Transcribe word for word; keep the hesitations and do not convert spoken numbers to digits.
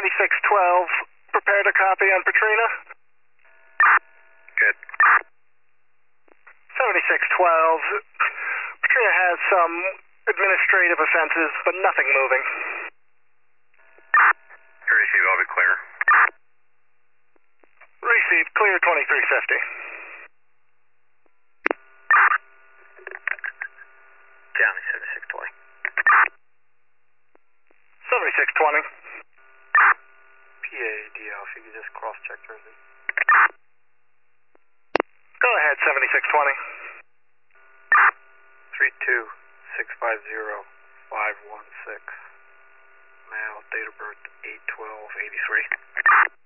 seventy-six twelve, prepare to copy on Petrina. Good. seventy-six twelve, Petrina has some administrative offenses, but nothing moving. Receive, I'll be clear. Receive, clear twenty-three fifty. County seventy-six twenty. seventy-six twenty. P A D L, if you could just cross-check Jersey. Go ahead, seventy-six twenty. three two six five zero five one six. Male, date of birth eight twelve eighty-three.